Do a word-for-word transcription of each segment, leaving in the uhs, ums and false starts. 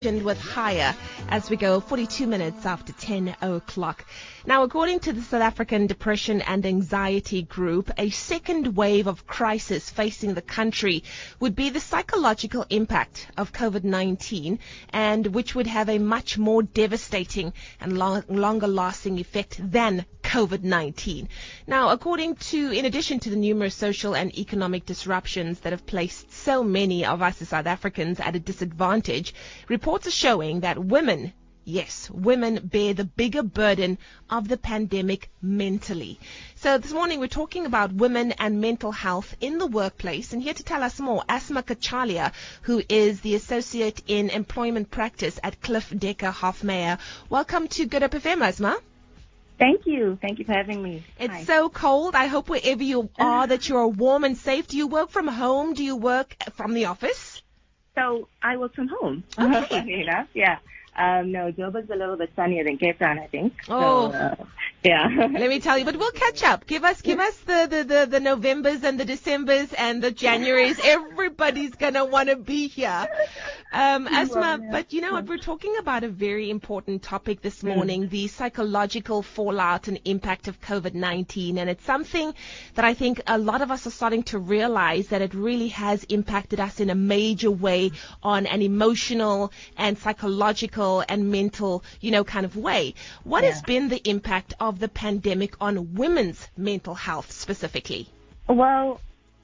with higher as we go forty-two minutes after ten o'clock. Now, according to the South African Depression and Anxiety Group, a second wave of crisis facing the country would be the psychological impact of COVID nineteen, and which would have a much more devastating and long, longer lasting effect than COVID nineteen. Now, according to, in addition to the numerous social and economic disruptions that have placed so many of us as South Africans at a disadvantage, reports are showing that women, yes, women bear the bigger burden of the pandemic mentally. So this morning we're talking about women and mental health in the workplace, and here to tell us more, Asma Kachalia, who is the Associate in Employment Practice at Cliff Decker Hofmeyr. Welcome to Good Hope F M, Asma. Thank you. Thank you for having me. It's Hi. so cold. I hope wherever you are that you are warm and safe. Do you work from home? Do you work from the office? So I work from home. Okay. Funny enough, yeah. Um, no, Joburg's a little bit sunnier than Cape Town, I think. Oh. So, uh, yeah. Let me tell you, but we'll catch up. Give us, give us the, the, the, the Novembers and the Decembers and the Januaries. Everybody's going to want to be here. Um, Asma, but you know what? We're talking about a very important topic this morning, the psychological fallout and impact of COVID nineteen. And it's something that I think a lot of us are starting to realize that it really has impacted us in a major way on an emotional and psychological and mental, you know, kind of way. What Yeah. has been the impact of the pandemic on women's mental health specifically? Well,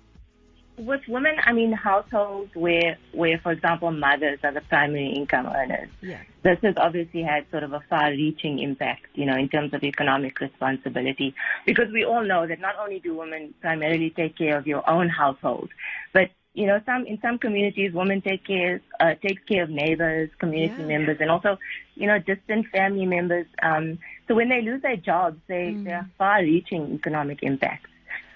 with women, I mean, households where, where, for example, mothers are the primary income earners. Yeah. This has obviously had sort of a far-reaching impact, you know, in terms of economic responsibility, because we all know that not only do women primarily take care of your own household, but you know, some in some communities, women take care uh, takes care of neighbors, community Yeah. members, and also, you know, distant family members. Um, so when they lose their jobs, they Mm. there are far-reaching economic impacts.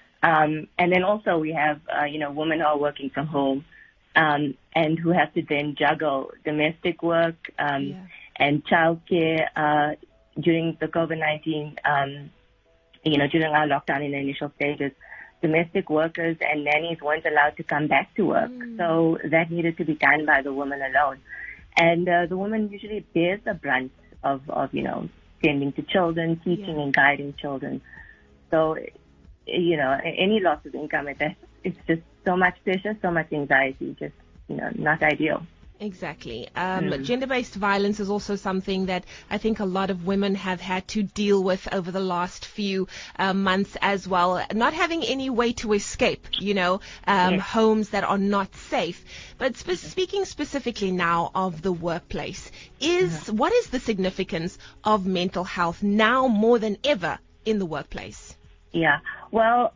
Um, and then also we have, uh, you know, women who are working from home um, and who have to then juggle domestic work um, Yeah. and childcare uh, during the COVID nineteen, um, you know, during our lockdown in the initial stages. Domestic workers and nannies weren't allowed to come back to work. Mm. So that needed to be done by the woman alone. And uh, the woman usually bears the brunt of, of, you know, tending to children, teaching Yeah. and guiding children. So, you know, any loss of income, at that, it's just so much pressure, so much anxiety, just, you know, not ideal. Exactly. Um, Mm. Gender-based violence is also something that I think a lot of women have had to deal with over the last few uh, months as well. Not having any way to escape, you know, um, Yes. homes that are not safe. But spe- speaking specifically now of the workplace, is what is the significance of mental health now more than ever in the workplace? Yeah. Well,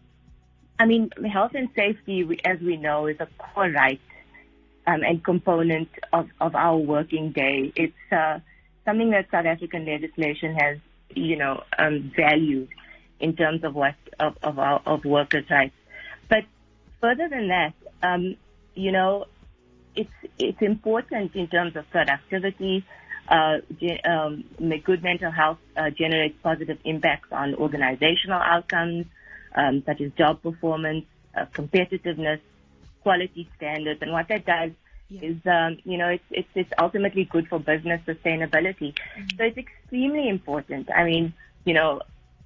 I mean, health and safety, we, as we know, is a core right um, and component of, of our working day. It's uh, something that South African legislation has, you know, um, valued in terms of what of, of our of workers' rights. But further than that, um, you know, it's it's important in terms of productivity. Uh, ge- um, good mental health uh, generates positive impacts on organizational outcomes, um, such as job performance, uh, competitiveness, quality standards, and what that does Yeah. is, um, you know, it's, it's it's ultimately good for business sustainability. Mm-hmm. So it's extremely important. I mean, you know,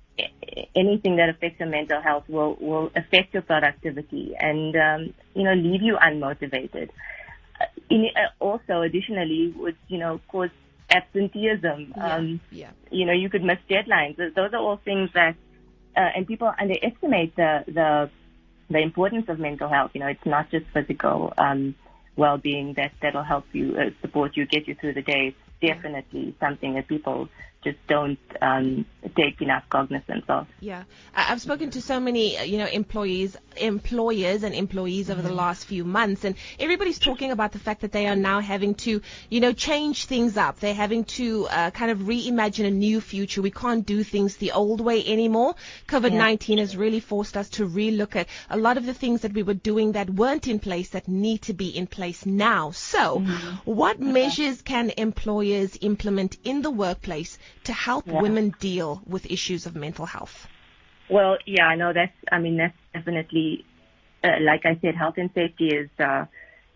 a- anything that affects your mental health will will affect your productivity and um, you know, leave you unmotivated. Uh, in, uh, also, additionally, would you know cause absenteeism. Yeah. Um, Yeah. you know, you could miss deadlines. Those those are all things that, uh, and people underestimate the the the importance of mental health. You know, it's not just physical um, well-being that that'll help you, uh, support you, get you through the day. It's definitely something that people just don't um, take enough cognizance of. Yeah, I- I've spoken to so many, uh, you know, employees, employers and employees over the last few months, and everybody's talking about the fact that they are now having to, you know, change things up. They're having to uh, kind of reimagine a new future. We can't do things the old way anymore. COVID nineteen has really forced us to relook at a lot of the things that we were doing that weren't in place that need to be in place now. So, what measures can employers implement in the workplace to help Yeah. women deal with issues of mental health? Well, yeah, I know that's, I mean, that's definitely, uh, like I said, health and safety is, uh,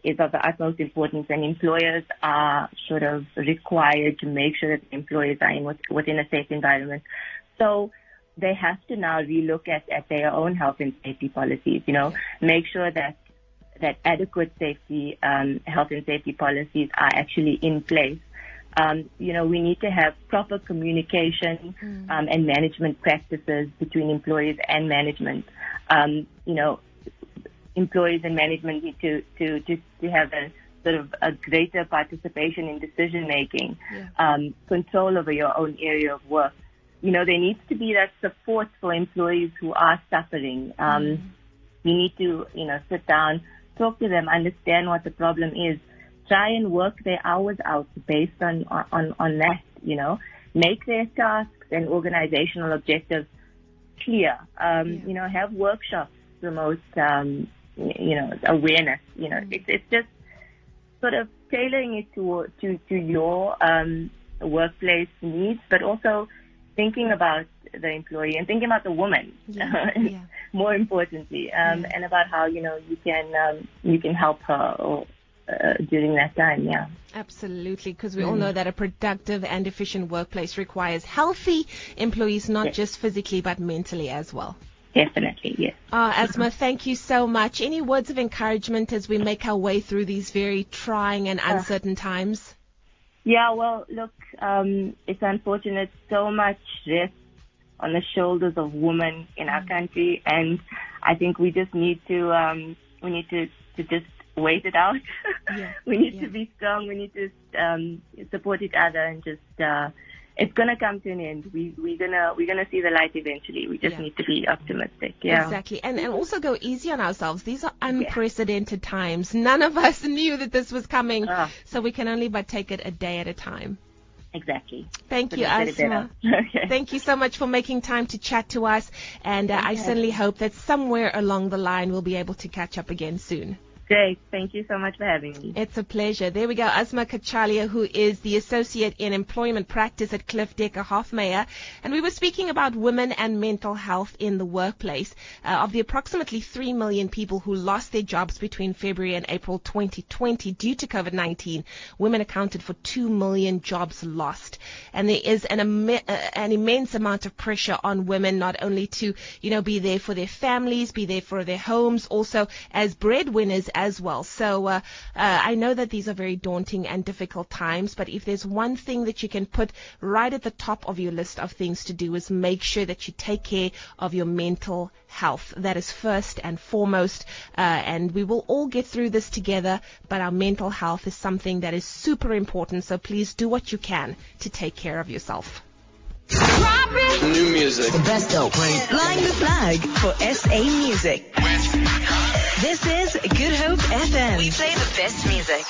is of the utmost importance, and employers are sort of required to make sure that employees are in, within a safe environment. So they have to now relook at, at their own health and safety policies, you know, make sure that that adequate safety, um, health and safety policies are actually in place. Um, you know, we need to have proper communication mm. um, and management practices between employees and management. Um, you know, employees and management need to, to, to, to have a sort of a greater participation in decision making, yeah. um, control over your own area of work. You know, there needs to be that support for employees who are suffering. Um, mm. You need to, you know, sit down, talk to them, understand what the problem is, try and work their hours out based on, on, on that, you know, make their tasks and organizational objectives clear. Um, yeah. You know, have workshops, promote, um, you know, awareness, you know, mm. it's, it's just sort of tailoring it to, to, to your, um, workplace needs, but also thinking about the employee and thinking about the woman, yeah, yeah. more importantly, um, yeah. and about how, you know, you can, um, you can help her or, uh, during that time. Yeah. Absolutely. Because we mm. all know that a productive and efficient workplace requires healthy employees, not yes. just physically, but mentally as well. Definitely. Yes. Uh, Asma, thank you so much. Any words of encouragement as we make our way through these very trying and uncertain uh. times? Yeah, well, look, um, it's unfortunate. So much risk on the shoulders of women in our country, and I think we just need to um, we need to, to just wait it out. Yeah. we need yeah. to be strong. We need to um, support each other, and just uh, it's gonna come to an end. We we're gonna we're gonna see the light eventually. We just yeah. need to be optimistic. Yeah, exactly, and and also go easy on ourselves. These are unprecedented yeah. times. None of us knew that this was coming, oh. so we can only but take it a day at a time. Exactly. Thank so you, Asma. Okay. Thank you so much for making time to chat to us, and uh, I certainly hope that somewhere along the line we'll be able to catch up again soon. Great. Thank you so much for having me. It's a pleasure. There we go. Asma Kachalia, who is the Associate in Employment Practice at Cliff Decker Hoffmeyer. And we were speaking about women and mental health in the workplace. Uh, of the approximately three million people who lost their jobs between February and April twenty twenty due to COVID nineteen, women accounted for two million jobs lost. And there is an, im- uh, an immense amount of pressure on women not only to, you know, be there for their families, be there for their homes, also as breadwinners as well. So uh, uh, I know that these are very daunting and difficult times, but if there's one thing that you can put right at the top of your list of things to do is make sure that you take care of your mental health. That is first and foremost, uh, and we will all get through this together, but our mental health is something that is super important, so please do what you can to take care of yourself. New music. The best dope. Flying the flag for S A Music. This is Good Hope F M. We play the best music.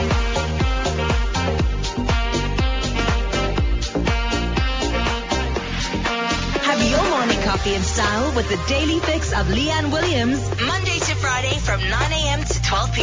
Have your morning coffee in style with the Daily Fix of Leanne Williams. Monday to Friday from nine a.m. to twelve p.m.